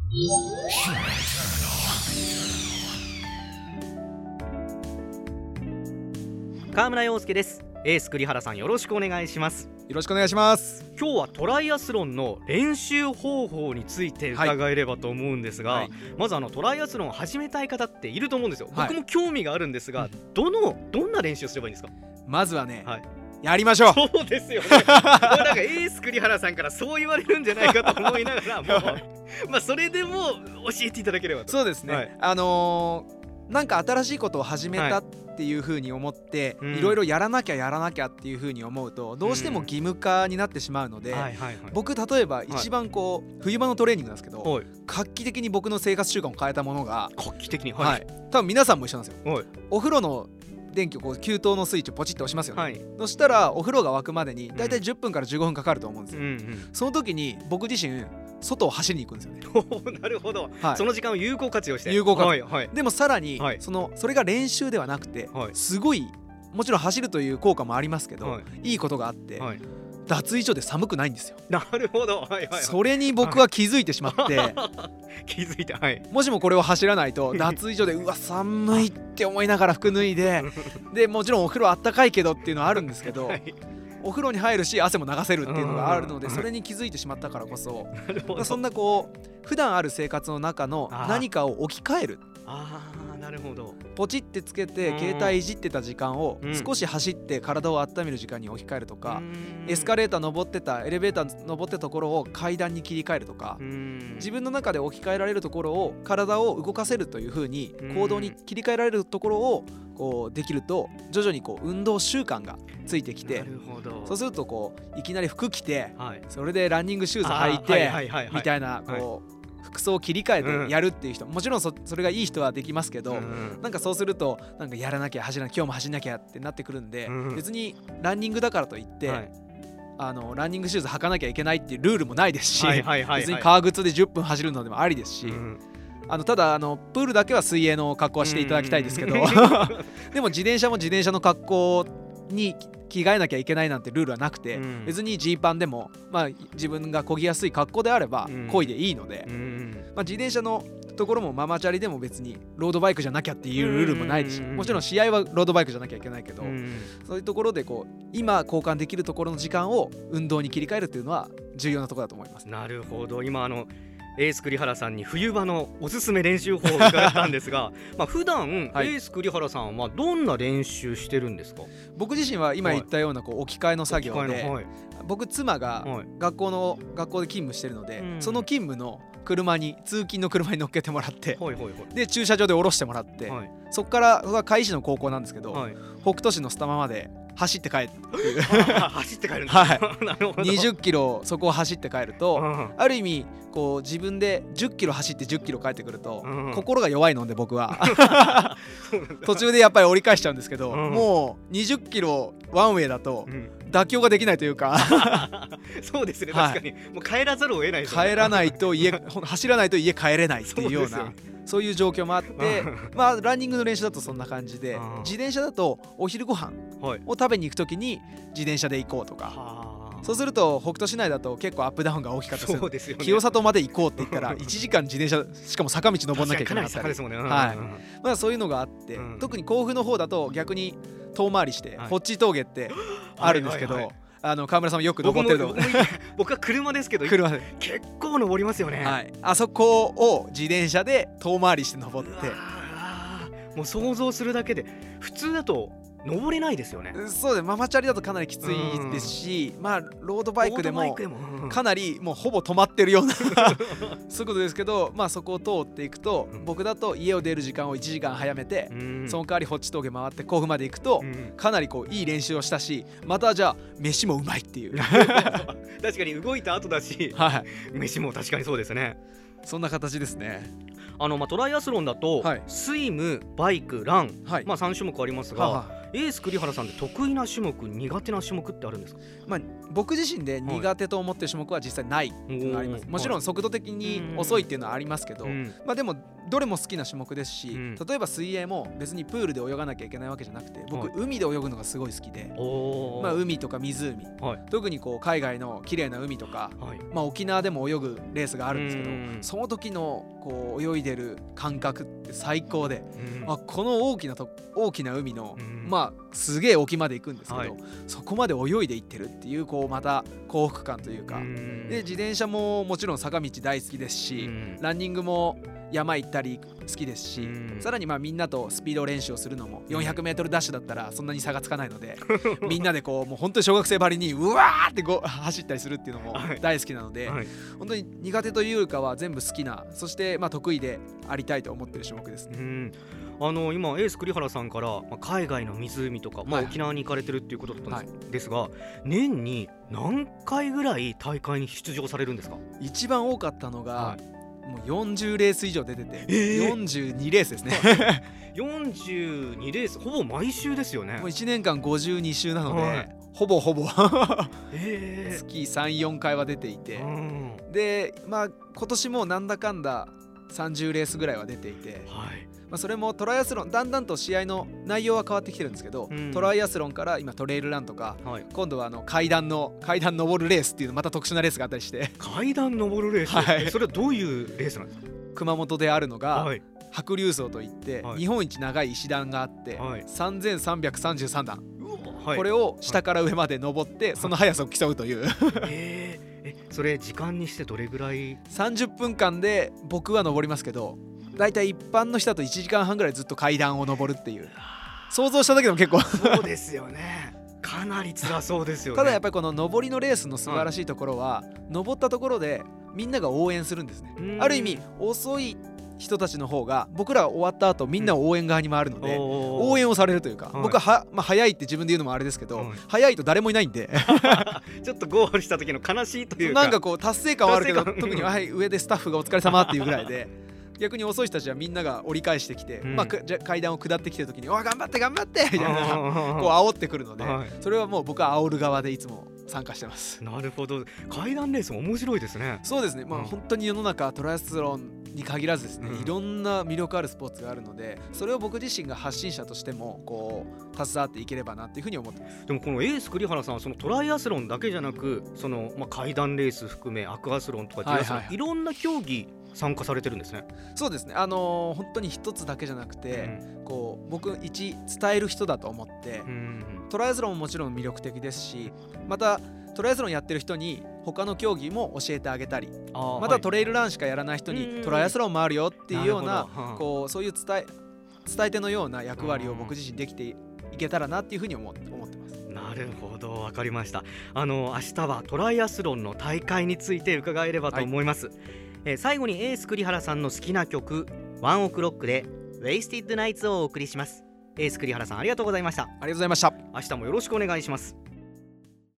川村陽介です。エース栗原さん、よろしくお願いします。 よろしくお願いします。 今日はトライアスロンの練習方法について伺えればと思うんですが、まずトライアスロンを始めたい方っていると思うんですよ。僕も興味があるんですが、どんな練習をすればいいんですか？まずはね、やりましょう。 そうですよね。なんかエース栗原さんからそう言われるんじゃないかと思いながらもうそれでも教えていただければと。 そうですね、なんか新しいことを始めたっていう風に思って、いろいろやらなきゃっていう風に思うとどうしても義務化になってしまうので、僕例えば一番冬場のトレーニングなんですけど、画期的に僕の生活習慣を変えたものが、 画期的に、 多分皆さんも一緒なんですよ。お風呂の電気を給湯のスイッチをポチッと押しますよね、そしたらお風呂が沸くまでにだいたい10分から15分かかると思うんですよ、その時に僕自身外を走りに行くんですよね。 なるほど、その時間を有効活用して。 でもさらに、それが練習ではなくて、すごいもちろん走るという効果もありますけど、いいことがあって、脱衣所で寒くないんですよ。 なるほど、 それに僕は気づいてしまって、 気づいて、 もしもこれを走らないと脱衣所でうわ寒いって思いながら服脱いででもちろんお風呂あったかいけどっていうのはあるんですけど、お風呂に入るし汗も流せるっていうのがあるので、それに気づいてしまったからこそ、そんな普段ある生活の中の何かを置き換える。 なるほど。 ポチってつけて携帯いじってた時間を少し走って体を温める時間に置き換えるとか、エスカレーター登ってたエレベーター登ってたところを階段に切り替えるとか、自分の中で置き換えられるところを体を動かせるという風に行動に切り替えられるところをできると徐々に運動習慣がついてきて、そうするといきなり服着て、それでランニングシューズ履いてみたいな服装を切り替えてやるっていう人、もちろんそれがいい人はできますけど、なんかそうするとなんかやらなきゃ今日も走んなきゃってなってくるんで、別にランニングだからといって、ランニングシューズ履かなきゃいけないっていうルールもないですし、別に革靴で10分走るのでもありですし、ただプールだけは水泳の格好はしていただきたいですけどでも自転車も自転車の格好に着替えなきゃいけないなんてルールはなくて、別にジーパンでも、自分が漕ぎやすい格好であれば漕いでいいので、自転車のところもママチャリでも別にロードバイクじゃなきゃっていうルールもないですし、もちろん試合はロードバイクじゃなきゃいけないけど、そういうところで今交換できるところの時間を運動に切り替えるっていうのは重要なところだと思います。 なるほど。今エース栗原さんに冬場のおすすめ練習法を伺ったんですが普段、エース栗原さんはどんな練習してるんですか？ 僕自身は今言ったような置き換えの作業で、僕妻が学校で勤務してるので、その勤務の通勤の車に乗っけてもらって、で駐車場で降ろしてもらって、そこから僕は海市の高校なんですけど、北斗市のスタバまで走って帰るっていう走って帰るんですか？なるほど。 20キロそこを走って帰ると、ある意味自分で10キロ走って10キロ帰ってくると、心が弱いので僕は途中でやっぱり折り返しちゃうんですけど、もう20キロワンウェイだと妥協ができないというかそうですね、確かにもう帰らざるを得ないですよね。 帰らないと走らないと家帰れないっていうようなそういう状況もあってランニングの練習だとそんな感じで、自転車だとお昼ご飯を食べに行くときに自転車で行こうとか、そうすると北斗市内だと結構アップダウンが大きかったりする。清里まで行こうって言ったら1時間自転車しかも坂道登んなきゃいけなかったり、そういうのがあって、特に甲府の方だと逆に遠回りしてホッチー峠ってあるんですけど、川村さんもよく登ってると思う。 僕は車ですけど結構登りますよね。 あそこを自転車で遠回りして登って、 もう想像するだけで普通だと登れないですよね。 そうでママチャリだとかなりきついですし、ロードバイクでもかなりもうほぼ止まってるような速度ですけど、そこを通っていくと、僕だと家を出る時間を1時間早めて、その代わりホッチ峠回って甲府まで行くと、かなりいい練習をしたし、またじゃあ飯もうまいっていう確かに動いた後だし、飯も確かにそうですね。 そんな形ですね。 トライアスロンだと、スイム、バイク、ラン、3種目ありますが、エース栗原さんで得意な種目、苦手な種目ってあるんですか？ 僕自身で苦手と思ってる種目は実際ないのあります。もちろん速度的に遅いっていうのはありますけど、でもどれも好きな種目ですし、例えば水泳も別にプールで泳がなきゃいけないわけじゃなくて、僕海で泳ぐのがすごい好きで、海とか湖、特に海外の綺麗な海とか、沖縄でも泳ぐレースがあるんですけど、 その時のこう泳いでる感覚って最高で、この大きな海の、すげえ沖まで行くんですけど、そこまで泳いで行ってるっていうこうまた幸福感というか、で自転車ももちろん坂道大好きですし、ランニングも山行ったり好きですし、さらにみんなとスピード練習をするのも 400m ダッシュだったらそんなに差がつかないのでみんなでこうもう本当に小学生ばりにうわーって走ったりするっていうのも大好きなので、本当に苦手というかは全部好きな、そして得意でありたいと思っている種目ですね。 今エース栗原さんから海外の湖とか、沖縄に行かれてるっていうことだったんですが、年に何回ぐらい大会に出場されるんですか？ 一番多かったのが、もう40レース以上出てて、42レースですね 42レース、ほぼ毎週ですよね。 もう1年間52週なので、ほぼ月 3,4 回は出ていて、で今年もなんだかんだ30レースぐらいは出ていて、それもトライアスロン、だんだんと試合の内容は変わってきてるんですけど、トライアスロンから今トレイルランとか、今度は階段登るレースっていうまた特殊なレースがあったりして。階段登るレース、それはどういうレースなんですか？ 熊本であるのが、白竜荘といって、日本一長い石段があって、3333段、これを下から上まで登ってその速さを競うというそれ時間にしてどれぐらい ？30分間で僕は登りますけど、だいたい一般の人だと1時間半ぐらいずっと階段を登るっていう、想像しただけでも結構そうですよね、かなり辛そうですよね。 ただやっぱりこの登りのレースの素晴らしいところは、登ったところでみんなが応援するんですね。ある意味遅い人たちの方が僕らが終わった後みんな応援側に回るので、応援をされるというか、僕は早いって自分で言うのもあれですけど、早いと誰もいないんでちょっとゴールした時の悲しいというか、 なんかこう達成感はあるけど、特に上でスタッフがお疲れ様っていうぐらいで逆に遅い人たちはみんなが折り返してきて、階段を下ってきてる時に頑張って頑張ってみたいなこう煽ってくるので、それはもう僕は煽る側でいつも参加してます。 なるほど、階段レースも面白いですね。 そうですね、本当に世の中トライアスロンに限らずですね、いろんな魅力あるスポーツがあるので、それを僕自身が発信者としてもこう携わっていければなっていうふうに思ってます。 でもこのエース栗原さんはそのトライアスロンだけじゃなく、その階段レース含めアクアスロンとかデュアスロン、いろんな競技参加されてるんですね。 そうですね、本当に一つだけじゃなくて、こう僕一伝える人だと思って、トライアスロンももちろん魅力的ですし、またトライアスロンやってる人に他の競技も教えてあげたり、またトレイルランしかやらない人にトライアスロンもあるよっていうような、こうそういう伝え手のような役割を僕自身できていけたらなっていうふうに思ってます。 なるほど、わかりました。明日はトライアスロンの大会について伺えればと思います。最後にエース栗原さんの好きな曲ワンオクロックで Wasted Nights をお送りします。エース栗原さん、ありがとうございました。 ありがとうございました。 明日もよろしくお願いします。